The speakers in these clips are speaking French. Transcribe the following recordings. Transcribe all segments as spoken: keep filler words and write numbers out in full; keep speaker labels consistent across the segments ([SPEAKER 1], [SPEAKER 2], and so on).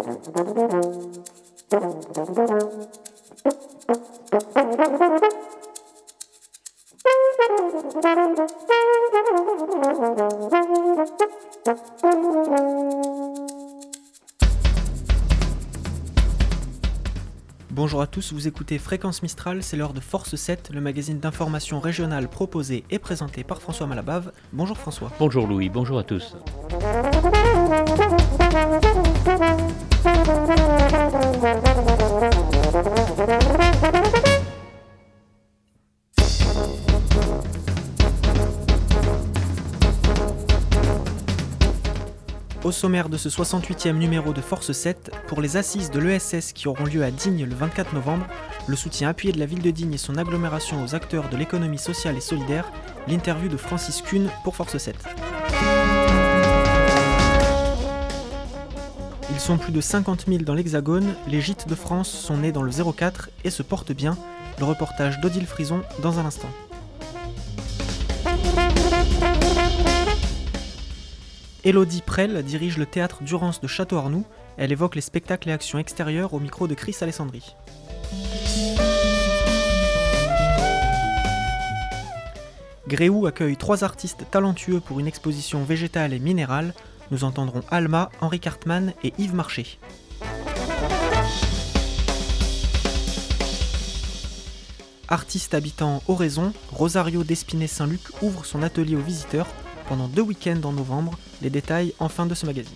[SPEAKER 1] Bonjour à tous, vous écoutez Fréquence Mistral, c'est l'heure de Force sept, le magazine d'information régionale proposé et présenté par François Malabave. Bonjour François.
[SPEAKER 2] Bonjour Louis, bonjour à tous.
[SPEAKER 1] Au sommaire de ce soixante-huitième numéro de Force sept, pour les assises de l'E S S qui auront lieu à Digne le vingt-quatre novembre, le soutien appuyé de la ville de Digne et son agglomération aux acteurs de l'économie sociale et solidaire, l'interview de Francis Kuhn pour Force sept. Ils sont plus de cinquante mille dans l'Hexagone, les gîtes de France sont nés dans le zéro quatre et se portent bien, le reportage d'Odile Frison dans un instant. Élodie Prel dirige le théâtre Durance de Château-Arnoux. Elle évoque les spectacles et actions extérieures au micro de Chris Alessandri. Gréoux accueille trois artistes talentueux pour une exposition végétale et minérale. Nous entendrons Alma, Henri Cartman et Yves Marché. Artiste habitant Oraison, Rosario d'Espinay-Saint-Luc ouvre son atelier aux visiteurs pendant deux week-ends en novembre. Les détails en fin de ce magazine.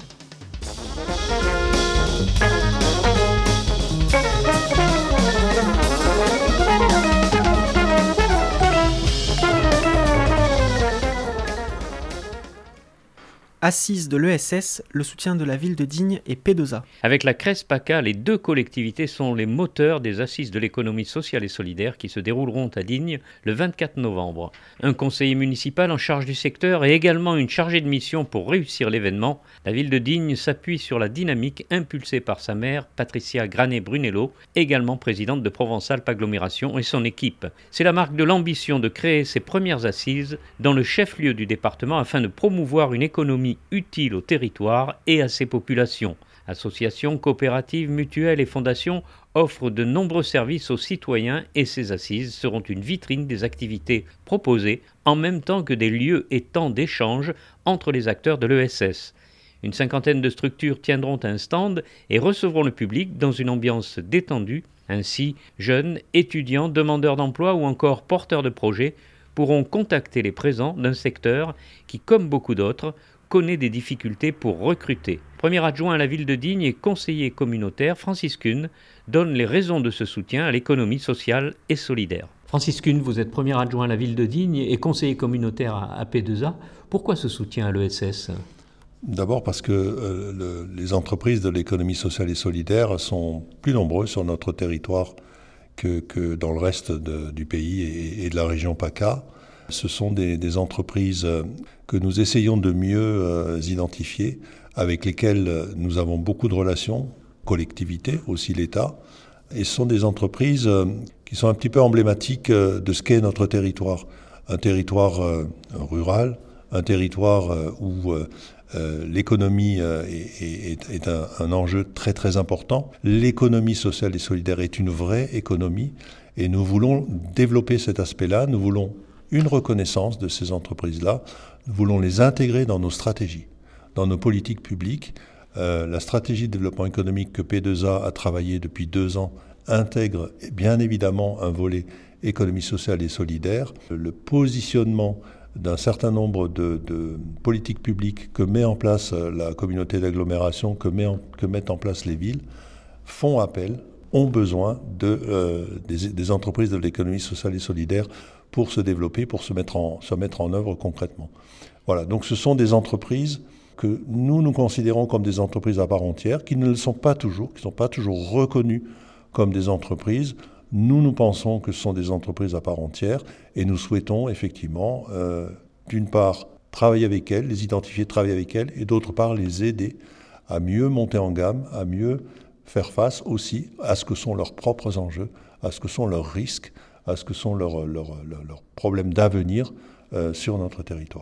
[SPEAKER 1] Assise de l'E S S, le soutien de la ville de Digne et P deux A.
[SPEAKER 2] Avec la CRES-PACA, les deux collectivités sont les moteurs des assises de l'économie sociale et solidaire qui se dérouleront à Digne le vingt-quatre novembre. Un conseiller municipal en charge du secteur et également une chargée de mission pour réussir l'événement. La ville de Digne s'appuie sur la dynamique impulsée par sa maire, Patricia Granet-Brunello, également présidente de Provence-Alpes Agglomération et son équipe. C'est la marque de l'ambition de créer ses premières assises dans le chef-lieu du département afin de promouvoir une économie utile au territoire et à ses populations. Associations, coopératives, mutuelles et fondations offrent de nombreux services aux citoyens et ces assises seront une vitrine des activités proposées en même temps que des lieux et temps d'échange entre les acteurs de l'E S S. Une cinquantaine de structures tiendront un stand et recevront le public dans une ambiance détendue. Ainsi, jeunes, étudiants, demandeurs d'emploi ou encore porteurs de projets pourront contacter les présents d'un secteur qui, comme beaucoup d'autres, connaît des difficultés pour recruter. Premier adjoint à la ville de Digne et conseiller communautaire, Francis Kuhn, donne les raisons de ce soutien à l'économie sociale et solidaire.
[SPEAKER 3] Francis Kuhn, vous êtes premier adjoint à la ville de Digne et conseiller communautaire à P deux A. Pourquoi ce soutien à l'E S S ?
[SPEAKER 4] D'abord parce que euh, le, les entreprises de l'économie sociale et solidaire sont plus nombreuses sur notre territoire que, que dans le reste de, du pays et, et de la région PACA. Ce sont des, des entreprises que nous essayons de mieux euh, identifier, avec lesquelles nous avons beaucoup de relations, collectivités, aussi l'État. Et ce sont des entreprises euh, qui sont un petit peu emblématiques euh, de ce qu'est notre territoire. Un territoire euh, rural, un territoire euh, où euh, euh, l'économie euh, est, est, est un, un enjeu très très important. L'économie sociale et solidaire est une vraie économie et nous voulons développer cet aspect-là, nous voulons une reconnaissance de ces entreprises-là. Nous voulons les intégrer dans nos stratégies, dans nos politiques publiques. Euh, la stratégie de développement économique que P deux A a travaillé depuis deux ans intègre bien évidemment un volet économie sociale et solidaire. Le positionnement d'un certain nombre de, de politiques publiques que met en place la communauté d'agglomération, que, met en, que mettent en place les villes, font appel, ont besoin de, euh, des, des entreprises de l'économie sociale et solidaire pour se développer, pour se mettre en, se mettre en œuvre concrètement. Voilà, donc ce sont des entreprises que nous, nous considérons comme des entreprises à part entière, qui ne le sont pas toujours, qui ne sont pas toujours reconnues comme des entreprises. Nous, nous pensons que ce sont des entreprises à part entière et nous souhaitons effectivement, euh, d'une part, travailler avec elles, les identifier, travailler avec elles, et d'autre part, les aider à mieux monter en gamme, à mieux faire face aussi à ce que sont leurs propres enjeux, à ce que sont leurs risques, à ce que sont leurs, leurs, leurs, leurs problèmes d'avenir euh, sur notre territoire.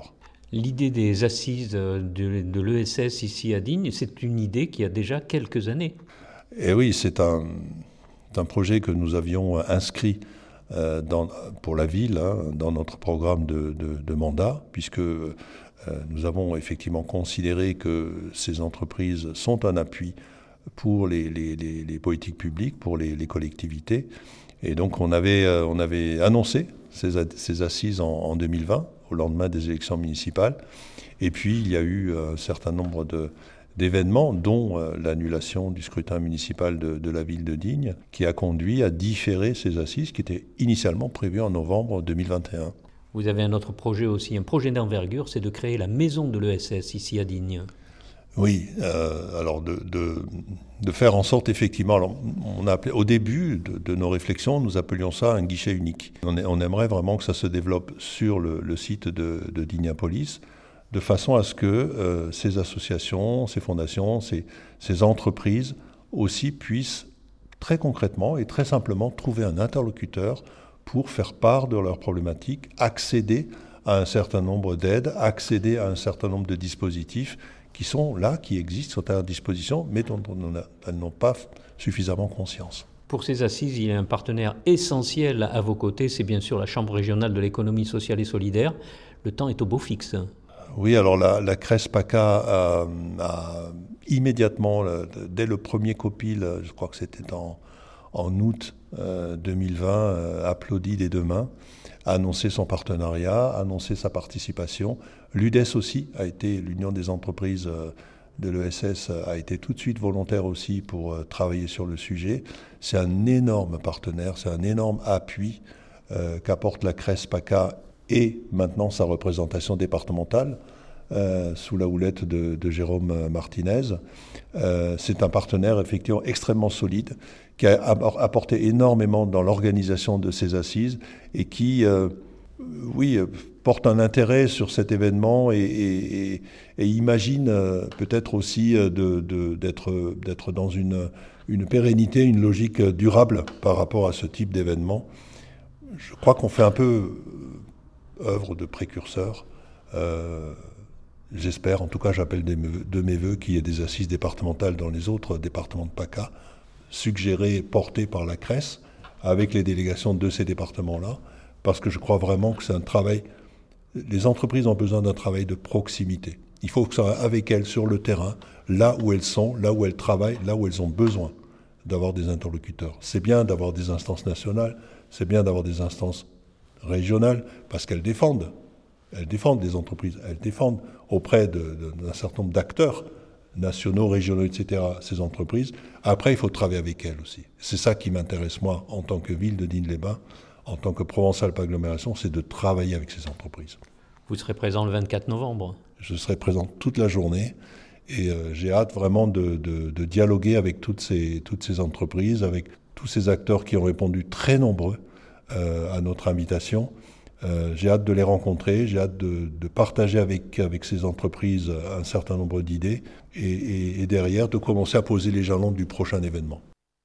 [SPEAKER 3] L'idée des assises de, de l'E S S ici à Digne, c'est une idée qui a déjà quelques années.
[SPEAKER 4] Et oui, c'est un, c'est un projet que nous avions inscrit euh, dans, pour la ville, hein, dans notre programme de, de, de mandat, puisque euh, nous avons effectivement considéré que ces entreprises sont un appui pour les, les, les, les politiques publiques, pour les, les collectivités. Et donc on avait, euh, on avait annoncé ces, ces assises en, en deux mille vingt, au lendemain des élections municipales. Et puis, il y a eu un certain nombre de, d'événements, dont euh, l'annulation du scrutin municipal de, de la ville de Digne, qui a conduit à différer ces assises qui étaient initialement prévues en novembre deux mille vingt et un.
[SPEAKER 3] Vous avez un autre projet aussi, un projet d'envergure, c'est de créer la maison de l'E S S ici à Digne.
[SPEAKER 4] Oui, euh, alors de, de, de faire en sorte effectivement, alors on a appelé, au début de, de nos réflexions, nous appelions ça un guichet unique. On, est, on aimerait vraiment que ça se développe sur le, le site de, de Dignapolis, de façon à ce que euh, ces associations, ces fondations, ces, ces entreprises aussi puissent très concrètement et très simplement trouver un interlocuteur pour faire part de leurs problématiques, accéder à un certain nombre d'aides, accéder à un certain nombre de dispositifs qui sont là, qui existent, sont à leur disposition, mais dont elles n'ont pas suffisamment conscience.
[SPEAKER 3] Pour ces assises, il y a un partenaire essentiel à vos côtés, c'est bien sûr la Chambre régionale de l'économie sociale et solidaire. Le temps est au beau fixe.
[SPEAKER 4] Oui, alors la, la C R E S PACA a, a immédiatement, dès le premier COPIL, je crois que c'était en, en août euh, deux mille vingt, euh, applaudi des deux mains, a annoncé son partenariat, a annoncé sa participation. L'U D E S aussi a été, l'Union des entreprises de l'E S S a été tout de suite volontaire aussi pour travailler sur le sujet. C'est un énorme partenaire, c'est un énorme appui euh, qu'apporte la C R E S PACA et maintenant sa représentation départementale euh, sous la houlette de, de Jérôme Martinez. Euh, c'est un partenaire effectivement extrêmement solide qui a apporté énormément dans l'organisation de ces assises et qui, euh, oui, porte un intérêt sur cet événement et, et, et, et imagine euh, peut-être aussi de, de, d'être, d'être dans une, une pérennité, une logique durable par rapport à ce type d'événement. Je crois qu'on fait un peu œuvre de précurseur. Euh, j'espère, en tout cas j'appelle de mes, de mes voeux qu'il y ait des assises départementales dans les autres départements de PACA, suggérées, portées par la C R E S, avec les délégations de ces départements-là, parce que je crois vraiment que c'est un travail... Les entreprises ont besoin d'un travail de proximité. Il faut que ça soit avec elles sur le terrain, là où elles sont, là où elles travaillent, là où elles ont besoin d'avoir des interlocuteurs. C'est bien d'avoir des instances nationales, c'est bien d'avoir des instances régionales, parce qu'elles défendent. Elles défendent les entreprises, elles défendent auprès de, de, d'un certain nombre d'acteurs nationaux, régionaux, et cetera, ces entreprises. Après, il faut travailler avec elles aussi. C'est ça qui m'intéresse, moi, en tant que ville de Digne-les-Bains, en tant que Provence-Alpes Agglomération, c'est de travailler avec ces entreprises.
[SPEAKER 3] Vous serez présent le vingt-quatre novembre.
[SPEAKER 4] Je serai présent toute la journée et euh, j'ai hâte vraiment de, de, de dialoguer avec toutes ces, toutes ces entreprises, avec tous ces acteurs qui ont répondu très nombreux euh, à notre invitation. Euh, j'ai hâte de les rencontrer, j'ai hâte de, de partager avec, avec ces entreprises un certain nombre d'idées et, et, et derrière de commencer à poser les jalons du prochain événement.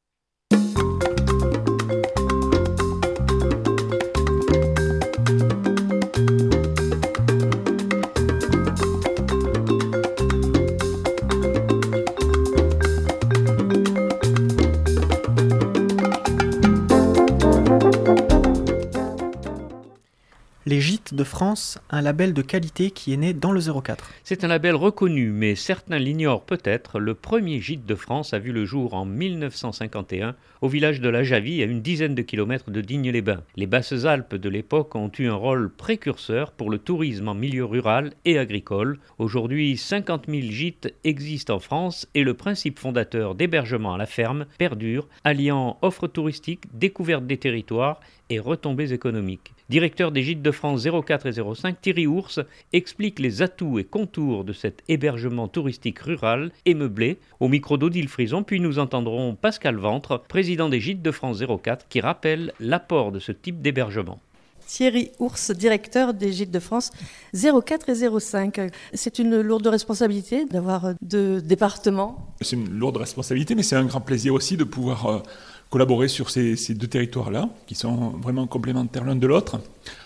[SPEAKER 1] Les Gîtes de France, un label de qualité qui est né dans le zéro quatre.
[SPEAKER 2] C'est un label reconnu, mais certains l'ignorent peut-être. Le premier gîte de France a vu le jour en mille neuf cent cinquante et un au village de la Javie, à une dizaine de kilomètres de Digne-les-Bains. Les Basses-Alpes de l'époque ont eu un rôle précurseur pour le tourisme en milieu rural et agricole. Aujourd'hui, cinquante mille gîtes existent en France et le principe fondateur d'hébergement à la ferme perdure, alliant offre touristique, découverte des territoires et retombées économiques. Directeur des Gîtes de France zéro quatre et zéro cinq, Thierry Ours explique les atouts et contours de cet hébergement touristique rural et meublé au micro d'Odile Frison, puis nous entendrons Pascal Ventre, président des Gîtes de France zéro quatre, qui rappelle l'apport de ce type d'hébergement.
[SPEAKER 5] Thierry Ours, directeur des Gîtes de France zéro quatre et zéro cinq. C'est une lourde responsabilité d'avoir deux départements.
[SPEAKER 6] C'est une lourde responsabilité, mais c'est un grand plaisir aussi de pouvoir... Euh, collaborer sur ces, ces deux territoires-là, qui sont vraiment complémentaires l'un de l'autre.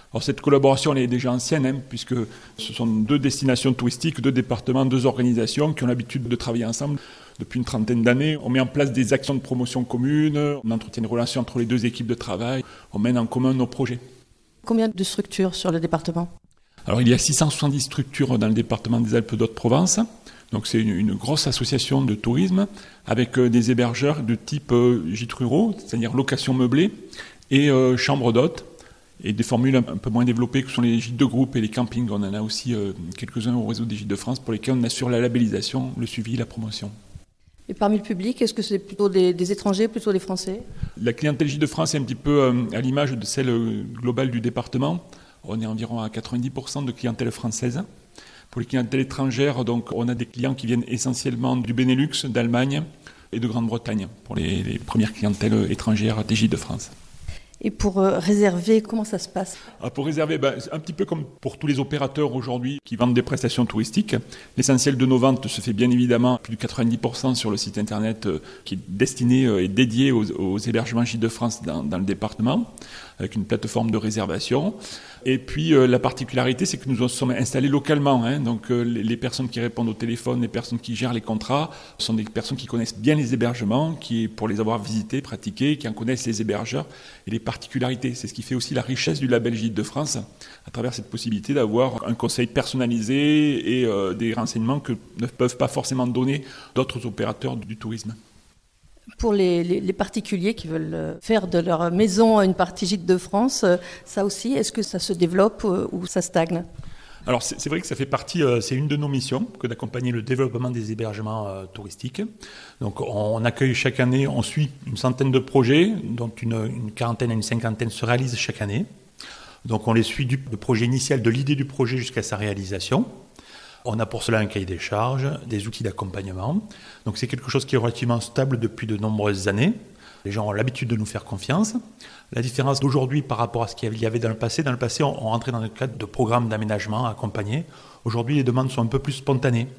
[SPEAKER 6] Alors cette collaboration elle est déjà ancienne, hein, puisque ce sont deux destinations touristiques, deux départements, deux organisations qui ont l'habitude de travailler ensemble depuis une trentaine d'années. On met en place des actions de promotion communes, on entretient une relation entre les deux équipes de travail, on mène en commun nos projets.
[SPEAKER 5] Combien de structures sur le département ?
[SPEAKER 6] Alors il y a six cent soixante-dix structures dans le département des Alpes-de-Haute-Provence. Donc c'est une, une grosse association de tourisme avec euh, des hébergeurs de type euh, gîtes ruraux, c'est-à-dire location meublée, et euh, chambres d'hôtes, et des formules un, un peu moins développées que sont les gîtes de groupe et les campings. On en a aussi euh, quelques-uns au réseau des Gîtes de France pour lesquels on assure la labellisation, le suivi, la promotion.
[SPEAKER 5] Et parmi le public, est-ce que c'est plutôt des, des étrangers, plutôt des Français ?
[SPEAKER 6] La clientèle Gîtes de France est un petit peu euh, à l'image de celle euh, globale du département. On est environ à quatre-vingt-dix pour cent de clientèle française. Pour les clientèles étrangères, donc, on a des clients qui viennent essentiellement du Benelux, d'Allemagne et de Grande-Bretagne, pour les, les premières clientèles étrangères des Gîtes de France.
[SPEAKER 5] Et pour euh, réserver, comment ça se passe ?
[SPEAKER 6] ah, Pour réserver, ben, un petit peu comme pour tous les opérateurs aujourd'hui qui vendent des prestations touristiques, l'essentiel de nos ventes se fait bien évidemment plus de quatre-vingt-dix pour cent sur le site internet euh, qui est destiné euh, et dédié aux, aux hébergements Gîtes de France dans, dans le département, avec une plateforme de réservation. Et puis euh, la particularité, c'est que nous sommes installés localement. Hein, donc euh, les, les personnes qui répondent au téléphone, les personnes qui gèrent les contrats, sont des personnes qui connaissent bien les hébergements, qui, pour les avoir visités, pratiqués, qui en connaissent les hébergeurs et les particularités. C'est ce qui fait aussi la richesse du label Gîtes de France, à travers cette possibilité d'avoir un conseil personnalisé et euh, des renseignements que ne peuvent pas forcément donner d'autres opérateurs du tourisme.
[SPEAKER 5] Pour les, les, les particuliers qui veulent faire de leur maison une partie Gîtes de France, ça aussi, est-ce que ça se développe ou ça stagne ?
[SPEAKER 7] Alors c'est, c'est vrai que ça fait partie, euh, c'est une de nos missions, que d'accompagner le développement des hébergements euh, touristiques. Donc on, on accueille chaque année, on suit une centaine de projets, dont une, une quarantaine à une cinquantaine se réalisent chaque année. Donc on les suit du le projet initial, de l'idée du projet jusqu'à sa réalisation. On a pour cela un cahier des charges, des outils d'accompagnement. Donc c'est quelque chose qui est relativement stable depuis de nombreuses années. Les gens ont l'habitude de nous faire confiance. La différence d'aujourd'hui par rapport à ce qu'il y avait dans le passé, dans le passé on, on rentrait dans le cadre de programmes d'aménagement accompagnés. Aujourd'hui les demandes sont un peu plus spontanées.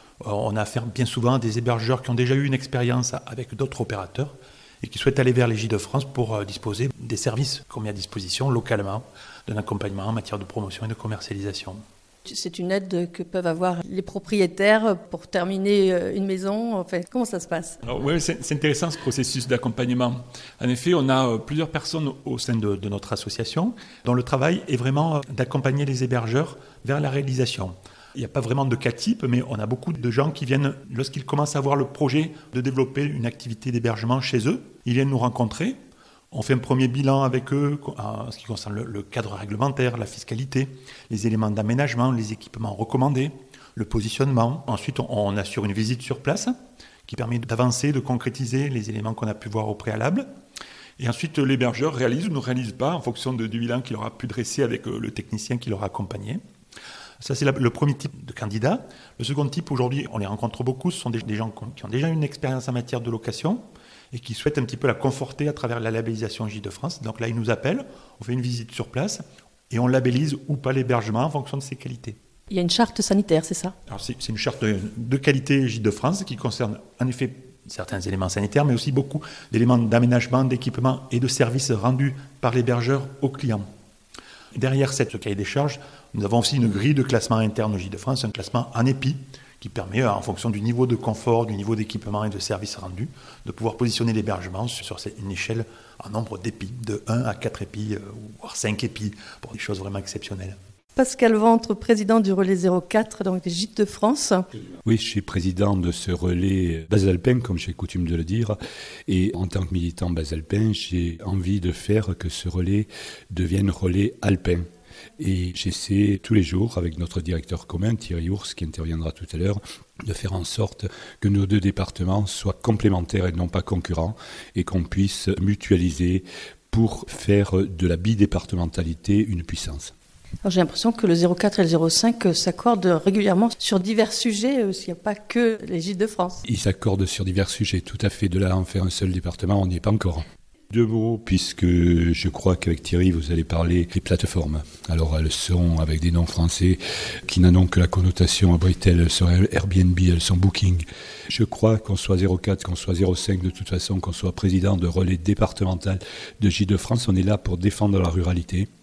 [SPEAKER 7] On a affaire bien souvent à des hébergeurs qui ont déjà eu une expérience avec d'autres opérateurs et qui souhaitent aller vers les Gîtes de France pour disposer des services qu'on met à disposition localement, d'un accompagnement en matière de promotion et de commercialisation.
[SPEAKER 5] C'est une aide que peuvent avoir les propriétaires pour terminer une maison. Enfin, comment ça se passe ?
[SPEAKER 6] Alors, oui, c'est, c'est intéressant ce processus d'accompagnement. En effet, on a plusieurs personnes
[SPEAKER 7] au sein de, de notre association dont le travail est vraiment d'accompagner les hébergeurs vers la réalisation. Il n'y a pas vraiment de cas type, mais on a beaucoup de gens qui viennent, lorsqu'ils commencent à avoir le projet de développer une activité d'hébergement chez eux, ils viennent nous rencontrer. On fait un premier bilan avec eux en ce qui concerne le, le cadre réglementaire, la fiscalité, les éléments d'aménagement, les équipements recommandés, le positionnement. Ensuite, on, on assure une visite sur place qui permet d'avancer, de concrétiser les éléments qu'on a pu voir au préalable. Et ensuite, l'hébergeur réalise ou ne réalise pas en fonction de, du bilan qu'il aura pu dresser avec le technicien qui l'aura accompagné. Ça, c'est la, le premier type de candidat. Le second type, aujourd'hui, on les rencontre beaucoup, ce sont des, des gens qui ont déjà une expérience en matière de location et qui souhaitent un petit peu la conforter à travers la labellisation Gîtes de France. Donc là, ils nous appellent, on fait une visite sur place et on labellise ou pas l'hébergement en fonction de ses qualités.
[SPEAKER 5] Il y a une charte sanitaire, c'est ça ?
[SPEAKER 7] Alors c'est, c'est une charte de, de qualité Gîtes de France qui concerne en effet certains éléments sanitaires, mais aussi beaucoup d'éléments d'aménagement, d'équipement et de services rendus par l'hébergeur aux clients. Derrière cette cahier des charges, nous avons aussi une grille de classement interne au Gîtes de France, un classement en épi, qui permet, en fonction du niveau de confort, du niveau d'équipement et de services rendus, de pouvoir positionner l'hébergement sur une échelle en nombre d'épis, de un à quatre épis, voire cinq épis, pour des choses vraiment exceptionnelles.
[SPEAKER 5] Pascal Ventre, président du relais zéro quatre, donc des Gîtes de France.
[SPEAKER 8] Oui, je suis président de ce relais basalpin, comme j'ai coutume de le dire. Et en tant que militant basalpin, j'ai envie de faire que ce relais devienne relais alpin. Et j'essaie tous les jours, avec notre directeur commun, Thierry Ours, qui interviendra tout à l'heure, de faire en sorte que nos deux départements soient complémentaires et non pas concurrents, et qu'on puisse mutualiser pour faire de la bidépartementalité une puissance.
[SPEAKER 5] Alors j'ai l'impression que le zéro quatre et le zéro cinq s'accordent régulièrement sur divers sujets, il n'y a pas que les Gîtes de France.
[SPEAKER 8] Ils s'accordent sur divers sujets, tout à fait. De là à en faire un seul département, on n'y est pas encore. Deux mots, puisque je crois qu'avec Thierry, vous allez parler des plateformes. Alors, elles sont avec des noms français qui n'ont que la connotation abritelle. Elles sont Airbnb, elles sont Booking. Je crois qu'on soit zéro quatre, qu'on soit zéro cinq, de toute façon, qu'on soit président de relais départemental de Gîtes de France, on est là pour défendre la ruralité,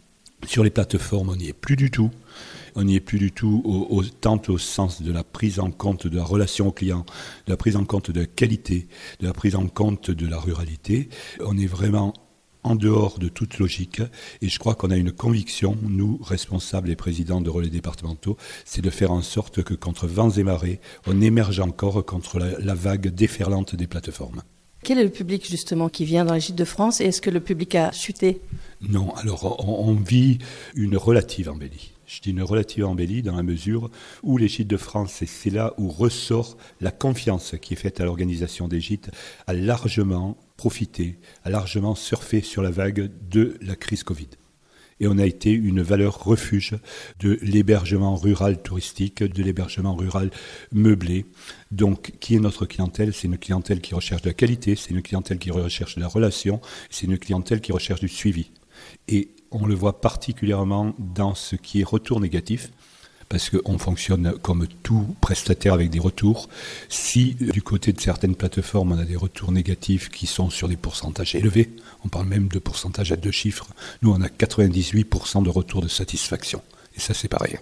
[SPEAKER 8] Sur les plateformes, on n'y est plus du tout. On n'y est plus du tout, au, au, tant au sens de la prise en compte de la relation au client, de la prise en compte de la qualité, de la prise en compte de la ruralité. On est vraiment en dehors de toute logique, et je crois qu'on a une conviction, nous, responsables et présidents de relais départementaux, c'est de faire en sorte que contre vents et marées, on émerge encore contre la, la vague déferlante des plateformes.
[SPEAKER 5] Quel est le public justement qui vient dans les Gîtes de France et est-ce que le public a chuté ?
[SPEAKER 8] Non, alors on, on vit une relative embellie. Je dis une relative embellie dans la mesure où les Gîtes de France, et c'est là où ressort la confiance qui est faite à l'organisation des gîtes, a largement profité, a largement surfé sur la vague de la crise Covid. Et on a été une valeur refuge de l'hébergement rural touristique, de l'hébergement rural meublé. Donc, qui est notre clientèle ? C'est une clientèle qui recherche de la qualité, c'est une clientèle qui recherche de la relation, c'est une clientèle qui recherche du suivi. Et on le voit particulièrement dans ce qui est retour négatif, parce qu'on fonctionne comme tout prestataire avec des retours. Si du côté de certaines plateformes, on a des retours négatifs qui sont sur des pourcentages élevés, on parle même de pourcentage à deux chiffres, nous on a quatre-vingt-dix-huit pour cent de retour de satisfaction. Et ça c'est pareil.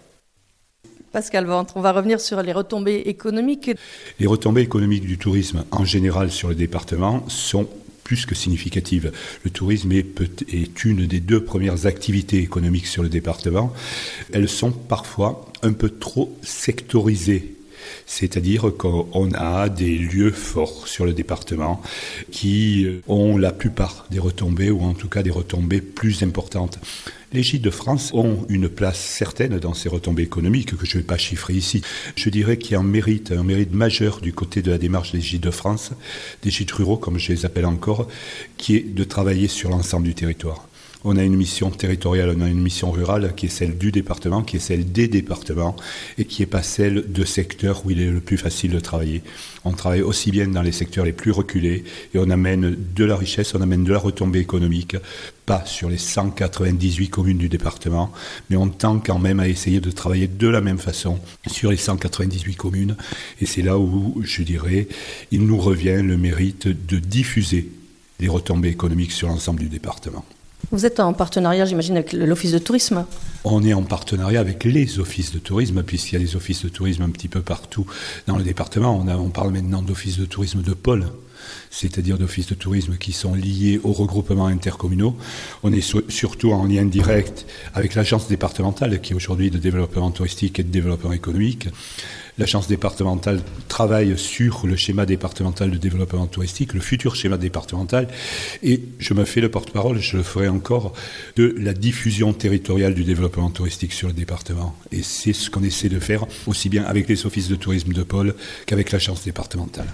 [SPEAKER 5] Pascal Ventre, on va revenir sur les retombées économiques.
[SPEAKER 8] Les retombées économiques du tourisme en général sur le département sont plus que significative. Le tourisme est, peut, est une des deux premières activités économiques sur le département. Elles sont parfois un peu trop sectorisées. C'est-à-dire qu'on a des lieux forts sur le département qui ont la plupart des retombées, ou en tout cas des retombées plus importantes. Les Gîtes de France ont une place certaine dans ces retombées économiques que je ne vais pas chiffrer ici. Je dirais qu'il y a un mérite, un mérite majeur du côté de la démarche des Gîtes de France, des gîtes ruraux comme je les appelle encore, qui est de travailler sur l'ensemble du territoire. On a une mission territoriale, on a une mission rurale qui est celle du département, qui est celle des départements et qui n'est pas celle de secteurs où il est le plus facile de travailler. On travaille aussi bien dans les secteurs les plus reculés et on amène de la richesse, on amène de la retombée économique, pas sur les cent quatre-vingt-dix-huit communes du département, mais on tend quand même à essayer de travailler de la même façon sur les cent quatre-vingt-dix-huit communes. Et c'est là où, je dirais, il nous revient le mérite de diffuser les retombées économiques sur l'ensemble du département.
[SPEAKER 5] Vous êtes en partenariat, j'imagine, avec l'Office de tourisme ?
[SPEAKER 8] On est en partenariat avec les offices de tourisme, puisqu'il y a des offices de tourisme un petit peu partout dans le département. On, a, on parle maintenant d'offices de tourisme de pôle, c'est-à-dire d'offices de tourisme qui sont liés aux regroupements intercommunaux. On est so- surtout en lien direct avec l'agence départementale, qui est aujourd'hui de développement touristique et de développement économique. L'agence départementale travaille sur le schéma départemental de développement touristique, le futur schéma départemental, et je me fais le porte-parole, je le ferai encore, de la diffusion territoriale du développement touristique sur le département. Et c'est ce qu'on essaie de faire aussi bien avec les offices de tourisme de pôle qu'avec l'agence départementale.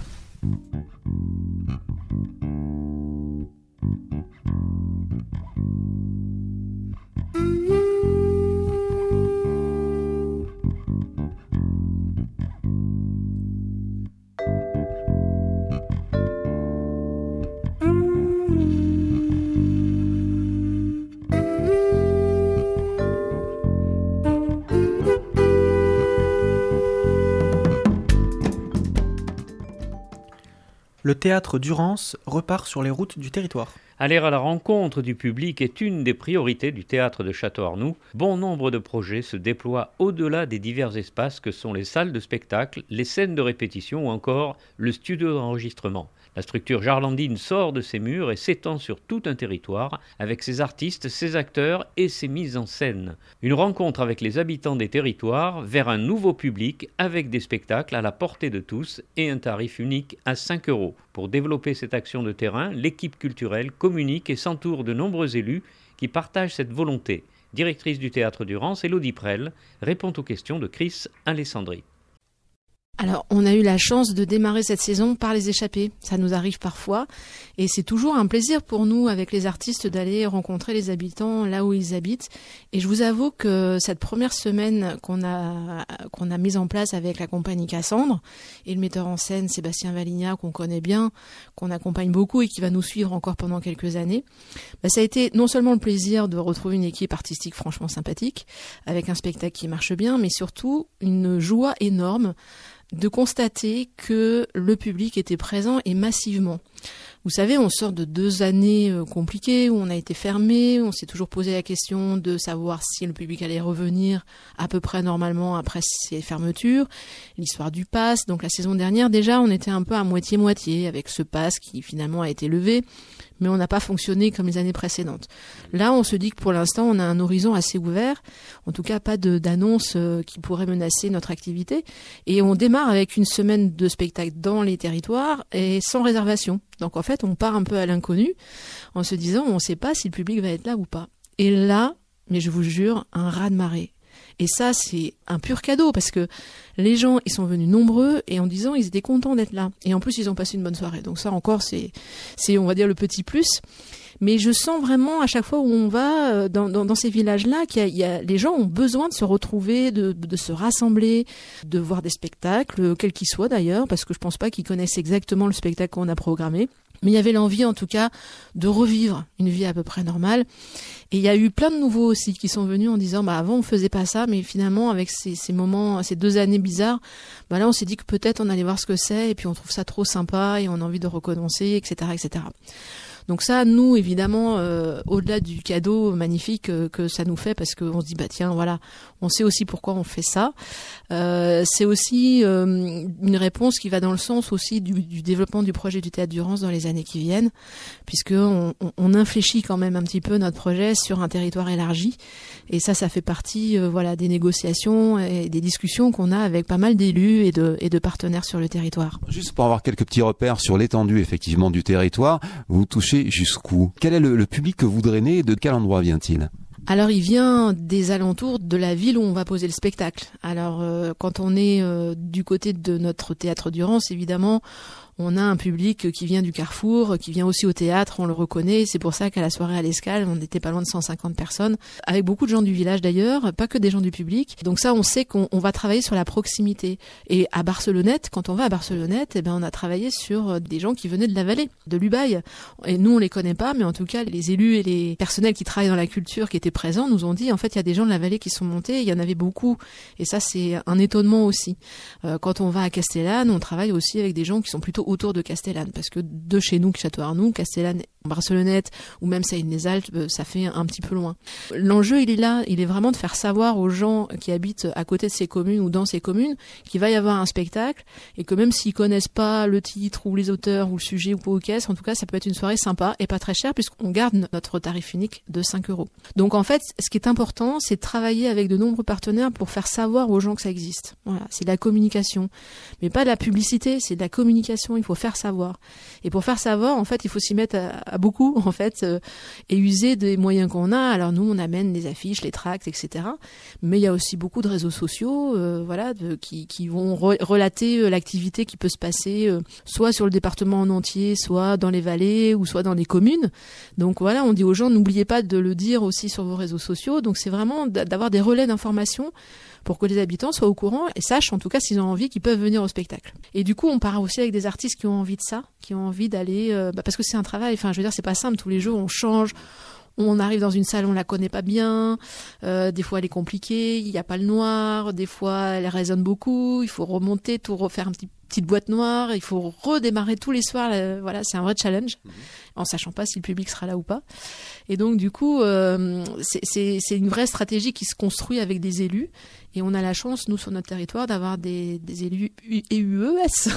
[SPEAKER 1] Le théâtre Durance repart sur les routes du territoire.
[SPEAKER 2] Aller à la rencontre du public est une des priorités du théâtre de Château-Arnoux. Bon nombre de projets se déploient au-delà des divers espaces que sont les salles de spectacle, les scènes de répétition ou encore le studio d'enregistrement. La structure jarlandine sort de ses murs et s'étend sur tout un territoire avec ses artistes, ses acteurs et ses mises en scène. Une rencontre avec les habitants des territoires vers un nouveau public avec des spectacles à la portée de tous et un tarif unique à cinq euros. Pour développer cette action de terrain, l'équipe culturelle communique et s'entoure de nombreux élus qui partagent cette volonté. Directrice du théâtre Durance, Élodie Prel, répond aux questions de Chris Alessandri.
[SPEAKER 9] Alors, on a eu la chance de démarrer cette saison par les échappées. Ça nous arrive parfois. Et c'est toujours un plaisir pour nous, avec les artistes, d'aller rencontrer les habitants là où ils habitent. Et je vous avoue que cette première semaine qu'on a, qu'on a mise en place avec la compagnie Cassandre et le metteur en scène Sébastien Valigna, qu'on connaît bien, qu'on accompagne beaucoup et qui va nous suivre encore pendant quelques années, bah, ça a été non seulement le plaisir de retrouver une équipe artistique franchement sympathique, avec un spectacle qui marche bien, mais surtout une joie énorme de constater que le public était présent et massivement. Vous savez, on sort de deux années compliquées où on a été fermé, on s'est toujours posé la question de savoir si le public allait revenir à peu près normalement après ces fermetures. L'histoire du pass, donc la saison dernière déjà, on était un peu à moitié-moitié avec ce pass qui finalement a été levé, mais on n'a pas fonctionné comme les années précédentes. Là, on se dit que pour l'instant, on a un horizon assez ouvert, en tout cas pas de, d'annonce qui pourrait menacer notre activité, et on démarre avec une semaine de spectacle dans les territoires et sans réservation. Donc en fait, on part un peu à l'inconnu en se disant on ne sait pas si le public va être là ou pas. Et là, mais je vous jure, un raz-de-marée. Et ça, c'est un pur cadeau parce que les gens, ils sont venus nombreux et en disant ils étaient contents d'être là. Et en plus, ils ont passé une bonne soirée. Donc ça encore, c'est, c'est on va dire, le petit plus. Mais je sens vraiment à chaque fois où on va dans, dans, dans ces villages-là qu'il y a, il y a, les gens ont besoin de se retrouver, de, de se rassembler, de voir des spectacles, quels qu'ils soient d'ailleurs, parce que je pense pas qu'ils connaissent exactement le spectacle qu'on a programmé. Mais il y avait l'envie, en tout cas, de revivre une vie à peu près normale. Et il y a eu plein de nouveaux aussi qui sont venus en disant, bah avant on faisait pas ça, mais finalement avec ces, ces moments, ces deux années bizarres, bah là on s'est dit que peut-être on allait voir ce que c'est, et puis on trouve ça trop sympa et on a envie de recommencer, et cetera, et cetera. Donc ça, nous, évidemment, euh, au-delà du cadeau magnifique euh, que ça nous fait, parce qu'on se dit, bah tiens, voilà, on sait aussi pourquoi on fait ça. Euh, c'est aussi euh, une réponse qui va dans le sens aussi du, du développement du projet du Théâtre Durance dans les années qui viennent, puisqu'on on, on infléchit quand même un petit peu notre projet sur un territoire élargi. Et ça, ça fait partie euh, voilà, des négociations et des discussions qu'on a avec pas mal d'élus et de, et de partenaires sur le territoire.
[SPEAKER 10] Juste pour avoir quelques petits repères sur l'étendue effectivement du territoire, vous touchez jusqu'où? Quel est le, le public que vous drainez et de quel endroit vient-il?
[SPEAKER 9] Alors il vient des alentours de la ville où on va poser le spectacle. Alors euh, quand on est euh, du côté de notre Théâtre Durance, évidemment, on a un public qui vient du Carrefour, qui vient aussi au théâtre, on le reconnaît. C'est pour ça qu'à la soirée à l'Escale, on n'était pas loin de cent cinquante personnes, avec beaucoup de gens du village d'ailleurs, pas que des gens du public. Donc ça, on sait qu'on on va travailler sur la proximité. Et à Barcelonnette, quand on va à Barcelonnette, eh ben on a travaillé sur des gens qui venaient de la vallée, de l'Ubaye. Et nous, on les connaît pas, mais en tout cas, les élus et les personnels qui travaillent dans la culture, qui étaient présents, nous ont dit, en fait, il y a des gens de la vallée qui sont montés, il y en avait beaucoup. Et ça, c'est un étonnement aussi. Euh, quand on va à Castellane, on travaille aussi avec des gens qui sont plutôt autour de Castellane, parce que de chez nous, Château-Arnoux, Castellane, Barcelonnette ou même Sailly-les-Alpes, ça fait un petit peu loin. L'enjeu, il est là, il est vraiment de faire savoir aux gens qui habitent à côté de ces communes ou dans ces communes qu'il va y avoir un spectacle et que même s'ils connaissent pas le titre ou les auteurs ou le sujet ou au caisse, en tout cas, ça peut être une soirée sympa et pas très chère puisqu'on garde notre tarif unique de cinq euros. Donc en fait, ce qui est important, c'est de travailler avec de nombreux partenaires pour faire savoir aux gens que ça existe. Voilà, c'est de la communication, mais pas de la publicité, c'est de la communication. Il faut faire savoir. Et pour faire savoir, en fait, il faut s'y mettre à, à beaucoup, en fait, euh, et user des moyens qu'on a. Alors nous, on amène les affiches, les tracts, et cetera. Mais il y a aussi beaucoup de réseaux sociaux, euh, voilà, de, qui, qui vont re- relater euh, l'activité qui peut se passer, euh, soit sur le département en entier, soit dans les vallées, ou soit dans les communes. Donc voilà, on dit aux gens, n'oubliez pas de le dire aussi sur vos réseaux sociaux. Donc c'est vraiment d'avoir des relais d'information pour que les habitants soient au courant et sachent en tout cas s'ils ont envie qu'ils peuvent venir au spectacle. Et du coup, on part aussi avec des artistes qui ont envie de ça, qui ont envie d'aller, euh, bah parce que c'est un travail. Enfin, je veux dire, c'est pas simple. Tous les jours, on change. On arrive dans une salle, on la connaît pas bien. Euh, des fois, elle est compliquée. Il n'y a pas le noir. Des fois, elle résonne beaucoup. Il faut remonter, tout refaire un petit petite boîte noire. Il faut redémarrer tous les soirs. Là, voilà, c'est un vrai challenge, mmh. en sachant pas si le public sera là ou pas. Et donc, du coup, euh, c'est, c'est, c'est une vraie stratégie qui se construit avec des élus. Et on a la chance, nous, sur notre territoire, d'avoir des, des élus E U E S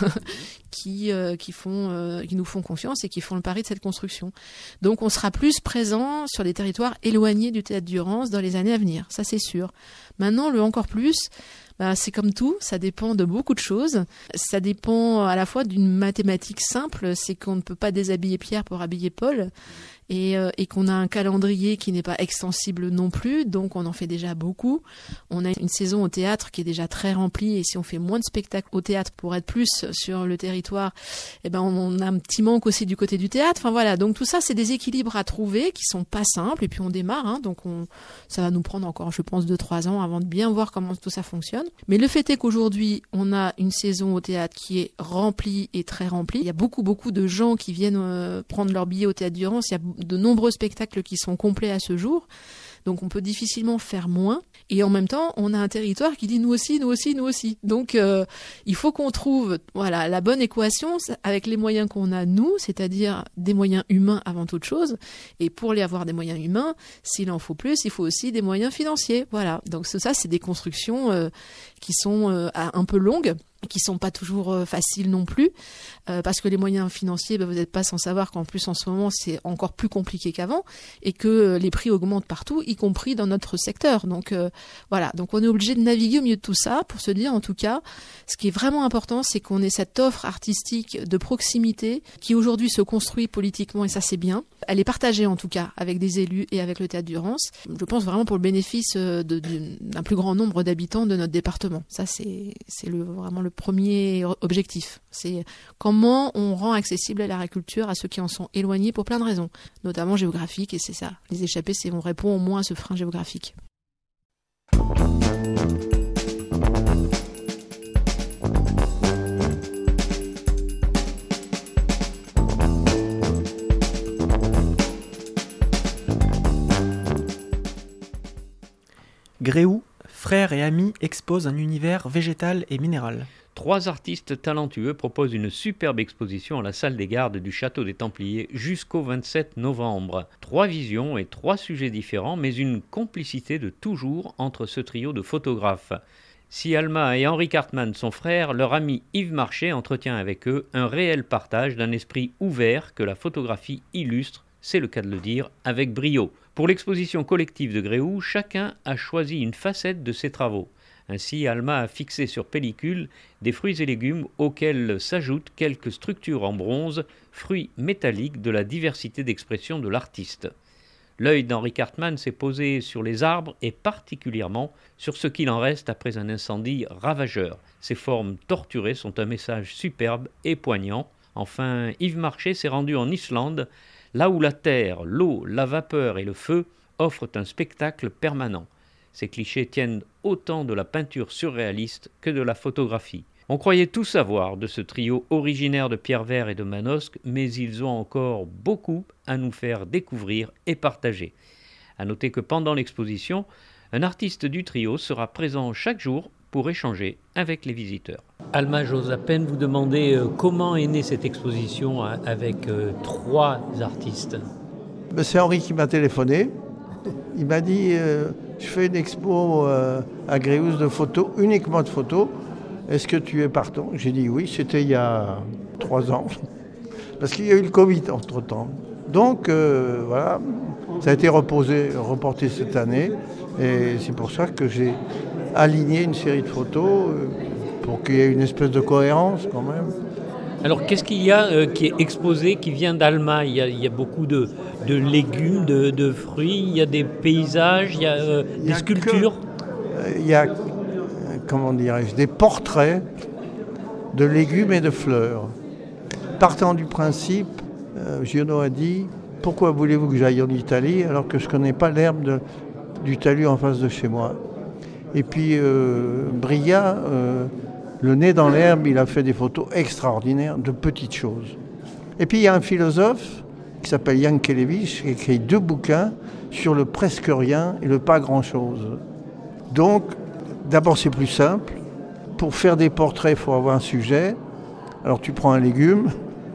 [SPEAKER 9] qui, euh, qui, font, euh, qui nous font confiance et qui font le pari de cette construction. Donc, on sera plus présent sur des territoires éloignés du Théâtre Durance dans les années à venir. Ça, c'est sûr. Maintenant, le encore plus, bah, c'est comme tout, ça dépend de beaucoup de choses. Ça dépend à la fois d'une mathématique simple, c'est qu'on ne peut pas déshabiller Pierre pour habiller Paul. Et, euh, et qu'on a un calendrier qui n'est pas extensible non plus, donc on en fait déjà beaucoup. On a une saison au théâtre qui est déjà très remplie, et si on fait moins de spectacles au théâtre pour être plus sur le territoire, eh ben on a un petit manque aussi du côté du théâtre. Enfin voilà, donc tout ça c'est des équilibres à trouver qui sont pas simples, et puis on démarre, hein, donc on, ça va nous prendre encore, je pense, deux trois ans avant de bien voir comment tout ça fonctionne. Mais le fait est qu'aujourd'hui on a une saison au théâtre qui est remplie et très remplie. Il y a beaucoup beaucoup de gens qui viennent euh, prendre leur billet au Théâtre Durance. Il y a de nombreux spectacles qui sont complets à ce jour. Donc on peut difficilement faire moins. Et en même temps, on a un territoire qui dit nous aussi, nous aussi, nous aussi. Donc euh, il faut qu'on trouve voilà, la bonne équation avec les moyens qu'on a nous, c'est-à-dire des moyens humains avant toute chose. Et pour les avoir des moyens humains, s'il en faut plus, il faut aussi des moyens financiers. Voilà. Donc ça, c'est des constructions euh, qui sont euh, un peu longues, qui sont pas toujours euh, faciles non plus, euh, parce que les moyens financiers, ben, vous n'êtes pas sans savoir qu'en plus en ce moment c'est encore plus compliqué qu'avant et que euh, les prix augmentent partout, y compris dans notre secteur. Donc euh, voilà, donc on est obligé de naviguer au milieu de tout ça pour se dire en tout cas, ce qui est vraiment important, c'est qu'on ait cette offre artistique de proximité qui aujourd'hui se construit politiquement et ça c'est bien. Elle est partagée en tout cas avec des élus et avec le Théâtre du Rance. Je pense vraiment pour le bénéfice de, de, d'un plus grand nombre d'habitants de notre département. Ça c'est, c'est le, vraiment le premier objectif. C'est comment on rend accessible la culture à ceux qui en sont éloignés pour plein de raisons, notamment géographiques, et c'est ça. Les échappées, c'est on répond au moins à ce frein géographique.
[SPEAKER 1] Gréoux, frères et amis exposent un univers végétal et minéral.
[SPEAKER 2] Trois artistes talentueux proposent une superbe exposition à la salle des gardes du Château des Templiers jusqu'au vingt-sept novembre. Trois visions et trois sujets différents, mais une complicité de toujours entre ce trio de photographes. Si Alma et Henri Cartman sont frères, leur ami Yves Marchais entretient avec eux un réel partage d'un esprit ouvert que la photographie illustre, c'est le cas de le dire, avec brio. Pour l'exposition collective de Gréoux, chacun a choisi une facette de ses travaux. Ainsi, Alma a fixé sur pellicule des fruits et légumes auxquels s'ajoutent quelques structures en bronze, fruits métalliques de la diversité d'expression de l'artiste. L'œil d'Henri Cartman s'est posé sur les arbres et particulièrement sur ce qu'il en reste après un incendie ravageur. Ces formes torturées sont un message superbe et poignant. Enfin, Yves Marchais s'est rendu en Islande, là où la terre, l'eau, la vapeur et le feu offrent un spectacle permanent. Ces clichés tiennent autant de la peinture surréaliste que de la photographie. On croyait tout savoir de ce trio originaire de Pierrevert et de Manosque, mais ils ont encore beaucoup à nous faire découvrir et partager. À noter que pendant l'exposition, un artiste du trio sera présent chaque jour pour échanger avec les visiteurs.
[SPEAKER 3] Alma, j'ose à peine vous demander euh, comment est née cette exposition hein, avec euh, trois artistes.
[SPEAKER 11] Ben, c'est Henri qui m'a téléphoné. Il m'a dit euh, je fais une expo euh, à Gréoux de photos, uniquement de photos. Est-ce que tu es partant ? J'ai dit oui, c'était il y a trois ans. Parce qu'il y a eu le Covid entre-temps. Donc euh, voilà, ça a été reposé, reporté cette année. Et c'est pour ça que j'ai aligné une série de photos euh, pour qu'il y ait une espèce de cohérence quand même.
[SPEAKER 3] Alors qu'est-ce qu'il y a euh, qui est exposé, qui vient d'Alma ? Il y a, il y a beaucoup de, de légumes, de, de fruits, il y a des paysages, il y a euh, il des y a sculptures.
[SPEAKER 11] Que, euh, il y a, euh, comment dirais-je, des portraits de légumes et de fleurs. Partant du principe, euh, Giono a dit « Pourquoi voulez-vous que j'aille en Italie alors que je ne connais pas l'herbe de, du talus en face de chez moi ?» Et puis euh, Bria... Euh, le nez dans l'herbe, il a fait des photos extraordinaires de petites choses. Et puis il y a un philosophe qui s'appelle Jan Kelevich qui a écrit deux bouquins sur le presque rien et le pas grand-chose. Donc, d'abord c'est plus simple. Pour faire des portraits, il faut avoir un sujet. Alors tu prends un légume,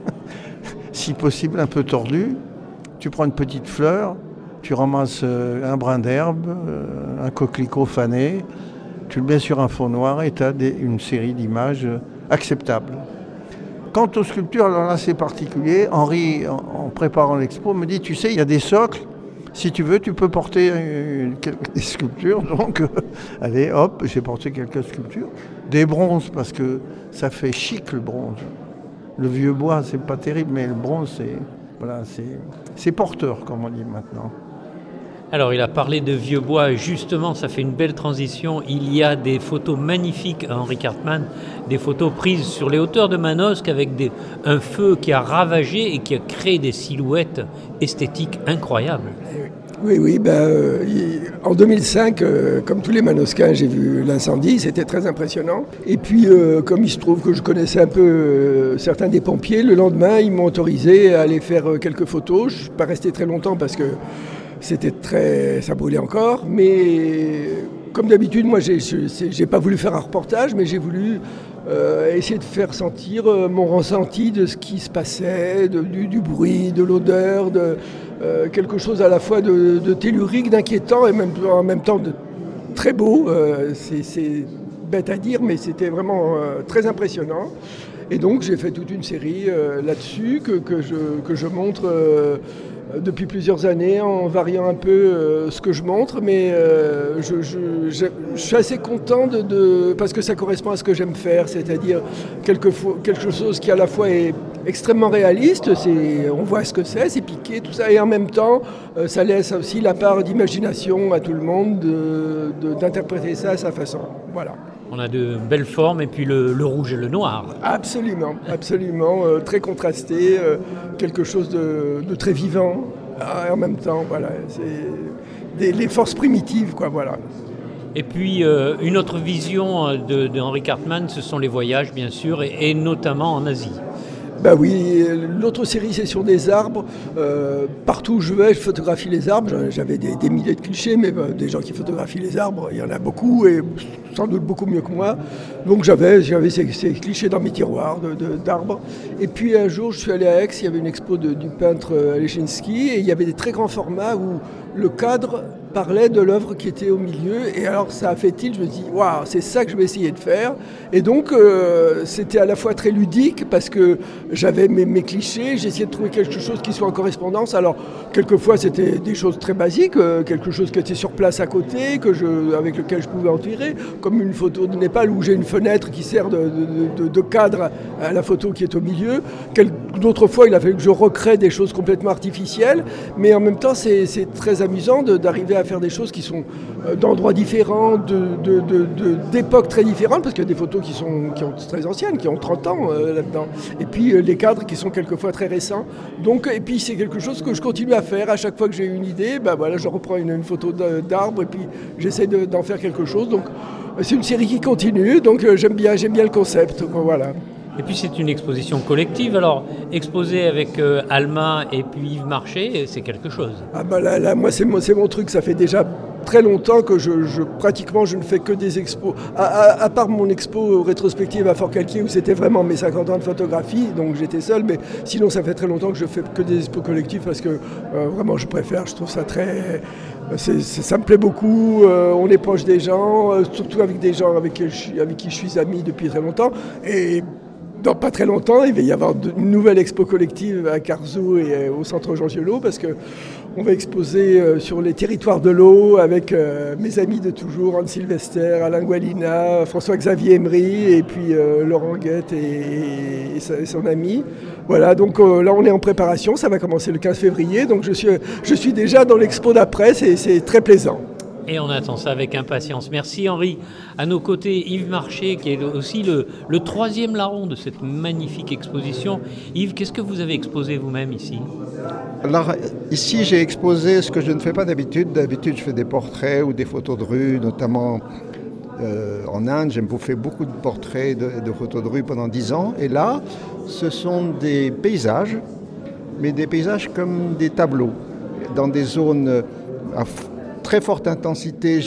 [SPEAKER 11] si possible un peu tordu. Tu prends une petite fleur, tu ramasses un brin d'herbe, un coquelicot fané. Tu le mets sur un fond noir et tu as des, une série d'images acceptables. Quant aux sculptures, alors là c'est particulier. Henri, en, en préparant l'expo, me dit, tu sais, il y a des socles. Si tu veux, tu peux porter une, quelques, des sculptures. Donc, euh, allez, hop, j'ai porté quelques sculptures. Des bronzes, parce que ça fait chic le bronze. Le vieux bois, c'est pas terrible, mais le bronze, c'est, voilà, c'est, c'est porteur, comme on dit maintenant.
[SPEAKER 3] Alors, il a parlé de vieux bois, et justement, ça fait une belle transition. Il y a des photos magnifiques à Henri Cartman, des photos prises sur les hauteurs de Manosque avec des, un feu qui a ravagé et qui a créé des silhouettes esthétiques incroyables.
[SPEAKER 12] Oui, oui, ben, euh, en deux mille cinq, euh, comme tous les Manosquins, j'ai vu l'incendie, c'était très impressionnant. Et puis, euh, comme il se trouve que je connaissais un peu euh, certains des pompiers, le lendemain, ils m'ont autorisé à aller faire euh, quelques photos. Je ne suis pas resté très longtemps parce que c'était très, ça brûlait encore, mais comme d'habitude, moi, j'ai, j'ai pas voulu faire un reportage, mais j'ai voulu euh, essayer de faire sentir euh, mon ressenti de ce qui se passait, de, du, du bruit, de l'odeur, de euh, quelque chose à la fois de, de tellurique, d'inquiétant et même, en même temps de très beau. Euh, c'est, c'est bête à dire, mais c'était vraiment euh, très impressionnant. Et donc j'ai fait toute une série euh, là-dessus que, que, je, que je montre euh, depuis plusieurs années en variant un peu euh, ce que je montre, mais euh, je, je, je, je suis assez content de, de, parce que ça correspond à ce que j'aime faire, c'est-à-dire quelque, quelque chose qui à la fois est extrêmement réaliste, c'est, on voit ce que c'est, c'est piqué, tout ça, et en même temps euh, ça laisse aussi la part d'imagination à tout le monde de, de, d'interpréter ça à sa façon. Voilà.
[SPEAKER 3] On a de belles formes et puis le, le rouge et le noir.
[SPEAKER 12] Absolument, absolument, euh, très contrasté, euh, quelque chose de, de très vivant. Et en même temps, voilà, c'est des, les forces primitives, quoi, voilà.
[SPEAKER 3] Et puis euh, une autre vision de, de Henri Cartman, ce sont les voyages, bien sûr, et, et notamment en Asie.
[SPEAKER 12] Ben oui, l'autre série c'est sur des arbres. Euh, partout où je vais, je photographie les arbres. J'avais des, des milliers de clichés, mais ben, des gens qui photographient les arbres, il y en a beaucoup et sans doute beaucoup mieux que moi. Donc j'avais, j'avais ces, ces clichés dans mes tiroirs de, de, d'arbres. Et puis un jour, je suis allé à Aix, il y avait une expo de, du peintre Alechinsky et il y avait des très grands formats où le cadre parlait de l'œuvre qui était au milieu. Et alors ça a fait tilt, je me dis, waouh, c'est ça que je vais essayer de faire. Et donc euh, c'était à la fois très ludique parce que j'avais mes, mes clichés, j'essayais de trouver quelque chose qui soit en correspondance. Alors quelquefois c'était des choses très basiques, euh, quelque chose qui était sur place à côté, que je, avec lequel je pouvais en tirer, comme une photo de Népal où j'ai une fenêtre qui sert de, de, de, de cadre à la photo qui est au milieu. Quel, d'autres fois il a fallu que je recrée des choses complètement artificielles, mais en même temps c'est, c'est très amusant de, d'arriver à faire des choses qui sont euh, d'endroits différents, de, de, de, de, d'époques très différentes, parce qu'il y a des photos qui sont qui ont très anciennes, qui ont trente ans euh, là-dedans. Et puis euh, les cadres qui sont quelquefois très récents. Donc, et puis c'est quelque chose que je continue à faire. À chaque fois que j'ai une idée, ben voilà, je reprends une, une photo d'arbre et puis j'essaie de, d'en faire quelque chose. Donc c'est une série qui continue, donc euh, j'aime bien, j'aime bien le concept, quoi, voilà.
[SPEAKER 3] Et puis c'est une exposition collective, alors exposer avec euh, Alma et puis Yves Marché, c'est quelque chose.
[SPEAKER 12] Ah bah là, là moi c'est mon, c'est mon truc, ça fait déjà très longtemps que je, je pratiquement je ne fais que des expos, à, à, à part mon expo rétrospective à Fort-Calquier où c'était vraiment mes cinquante ans de photographie, donc j'étais seul, mais sinon ça fait très longtemps que je fais que des expos collectives parce que euh, vraiment je préfère, je trouve ça très... C'est, c'est, ça me plaît beaucoup, euh, on est proche des gens, euh, surtout avec des gens avec qui, je, avec qui je suis ami depuis très longtemps, et dans pas très longtemps, il va y avoir une nouvelle expo collective à Carzo et au centre Jean Giollot parce qu'on va exposer sur les territoires de l'eau avec mes amis de toujours, Anne Sylvester, Alain Gualina, François-Xavier Emery et puis Laurent Guette et, et son ami. Voilà, donc là on est en préparation, ça va commencer le quinze février, donc je suis, je suis déjà dans l'expo d'après, c'est, c'est très plaisant.
[SPEAKER 3] Et on attend ça avec impatience. Merci Henri. À nos côtés, Yves Marché, qui est aussi le, le troisième larron de cette magnifique exposition. Yves, qu'est-ce que vous avez exposé vous-même ici ?
[SPEAKER 13] Alors, ici, j'ai exposé ce que je ne fais pas d'habitude. D'habitude, je fais des portraits ou des photos de rue, notamment euh, en Inde. J'ai fait beaucoup de portraits de, de photos de rue pendant dix ans. Et là, ce sont des paysages, mais des paysages comme des tableaux, dans des zones à très forte intensité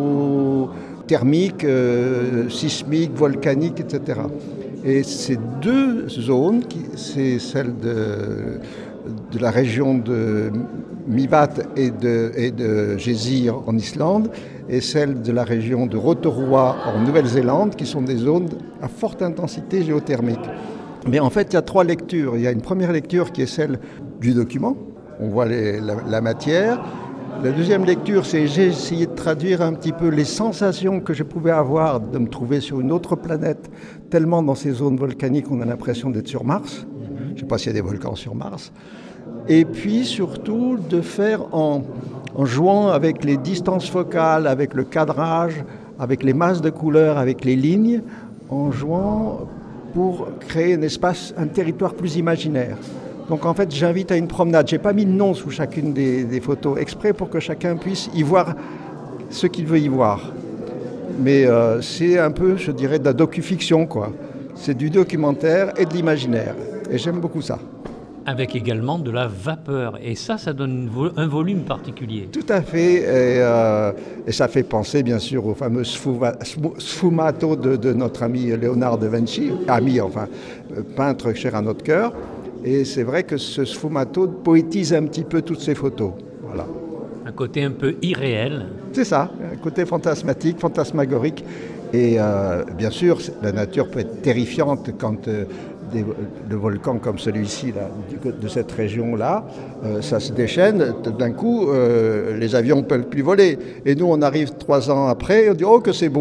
[SPEAKER 13] géothermique, euh, sismique, volcanique, et cetera. Et ces deux zones, qui, c'est celle de, de la région de Mivat et de, et de Gézir en Islande, et celle de la région de Rotorua en Nouvelle-Zélande, qui sont des zones à forte intensité géothermique. Mais en fait, il y a trois lectures. Il y a une première lecture qui est celle du document. On voit les, la, la matière. La deuxième lecture, c'est j'ai essayé de traduire un petit peu les sensations que je pouvais avoir de me trouver sur une autre planète, tellement dans ces zones volcaniques on a l'impression d'être sur Mars. Je ne sais pas s'il y a des volcans sur Mars. Et puis surtout de faire en, en jouant avec les distances focales, avec le cadrage, avec les masses de couleurs, avec les lignes, en jouant pour créer un espace, un territoire plus imaginaire. Donc en fait, j'invite à une promenade. Je n'ai pas mis de nom sous chacune des, des photos, exprès pour que chacun puisse y voir ce qu'il veut y voir. Mais euh, c'est un peu, je dirais, de la docu-fiction, quoi. C'est du documentaire et de l'imaginaire. Et j'aime beaucoup ça.
[SPEAKER 3] Avec également de la vapeur. Et ça, ça donne vo- un volume particulier.
[SPEAKER 13] Tout à fait. Et, euh, et ça fait penser, bien sûr, au fameux sfuma- sfumato de, de notre ami Léonard de Vinci, ami, enfin, peintre cher à notre cœur. Et c'est vrai que ce sfumato poétise un petit peu toutes ces photos. Voilà.
[SPEAKER 3] Un côté un peu irréel.
[SPEAKER 13] C'est ça, un côté fantasmatique, fantasmagorique. Et euh, bien sûr, la nature peut être terrifiante quand euh, des, de volcans comme celui-ci, là, de cette région-là, euh, ça se déchaîne. D'un coup, euh, les avions ne peuvent plus voler. Et nous, on arrive trois ans après et on dit « Oh, que c'est beau !»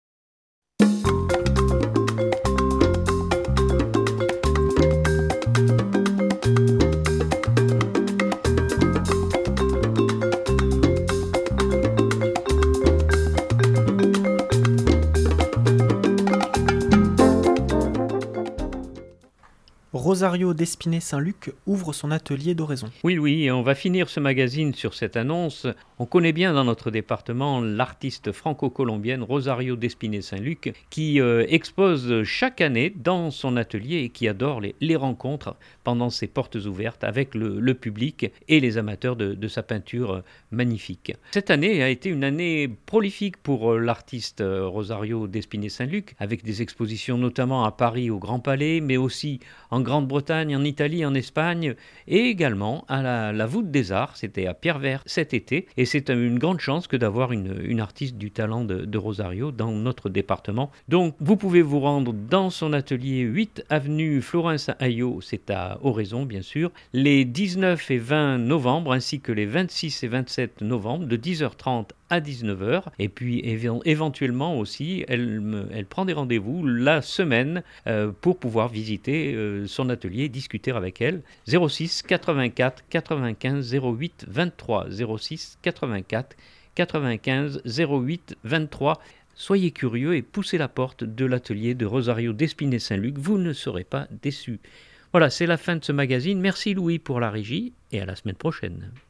[SPEAKER 1] Rosario d'Espinay-Saint-Luc ouvre son atelier d'oraison.
[SPEAKER 2] Oui, oui, et on va finir ce magazine sur cette annonce. On connaît bien dans notre département l'artiste franco-colombienne Rosario d'Espinay-Saint-Luc qui euh, expose chaque année dans son atelier et qui adore les, les rencontres pendant ses portes ouvertes avec le, le public et les amateurs de, de sa peinture magnifique. Cette année a été une année prolifique pour euh, l'artiste euh, Rosario d'Espinay-Saint-Luc avec des expositions notamment à Paris au Grand Palais, mais aussi en Grande-Bretagne, en Italie, en Espagne et également à la, la Voûte des Arts, c'était à Pierrevert cet été et c'est une grande chance que d'avoir une, une artiste du talent de, de Rosario dans notre département. Donc vous pouvez vous rendre dans son atelier huit avenue Florence-Ayot, c'est à Oraison bien sûr, les dix-neuf et vingt novembre ainsi que les vingt-six et vingt-sept novembre de dix heures trente à dix-neuf heures et puis éve- éventuellement aussi elle, me, elle prend des rendez-vous la semaine euh, pour pouvoir visiter euh, son atelier et discuter avec elle. zéro six quatre-vingt-quatre quatre-vingt-quinze zéro huit vingt-trois zéro six quatre-vingt-quatre quatre-vingt-quinze zéro huit vingt-trois. Soyez curieux et poussez la porte de l'atelier de Rosario d'Espinay-Saint-Luc, vous ne serez pas déçus. Voilà, c'est la fin de ce magazine. Merci Louis pour la régie et à la semaine prochaine.